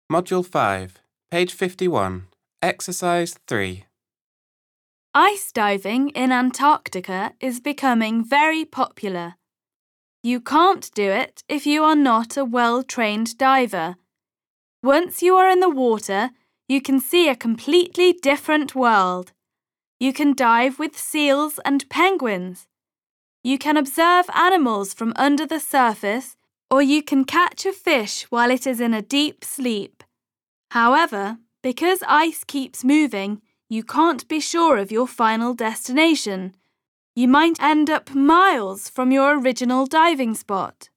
Module 5, page 51, Exercise 3. Ice diving in Antarctica is becoming very popular. You can't do it if you are not a well-trained diver. Once you are in the water, you can see a completely different world. You can dive with seals and penguins. You can observe animals from under the surface, or you can catch a fish while it is in a deep sleep. However, because ice keeps moving, you can't be sure of your final destination. You might end up miles from your original diving spot.